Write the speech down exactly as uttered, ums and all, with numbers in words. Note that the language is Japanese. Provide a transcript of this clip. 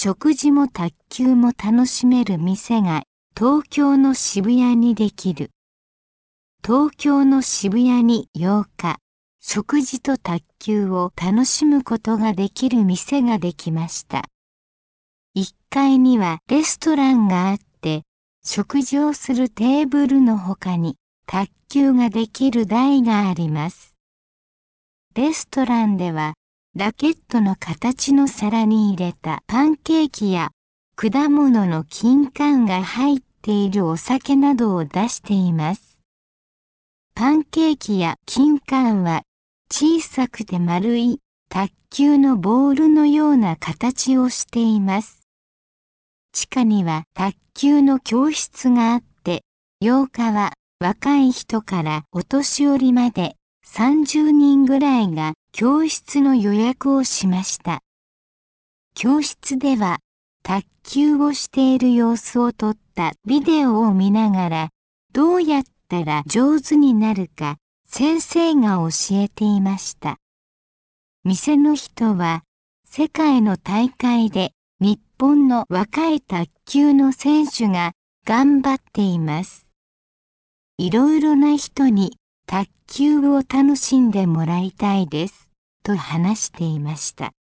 食事も卓球も楽しめる店が東京の渋谷にできる。東京の渋谷にようか、食事と卓球を楽しむことができる店ができました。いっかいにはレストランがあって、食事をするテーブルの他に卓球ができる台があります。レストランではラケットの形の皿に入れたパンケーキや果物の金柑が入っているお酒などを出しています。パンケーキや金柑は小さくて丸い卓球のボールのような形をしています。地下には卓球の教室があって、ようかは若い人からお年寄りまでさんじゅうにんぐらいが教室の予約をしました。教室では卓球をしている様子を撮ったビデオを見ながら、どうやったら上手になるか先生が教えていました。店の人は世界の大会で日本の若い卓球の選手が頑張っています。いろいろな人に卓球を楽しんでもらいたいですと話していました。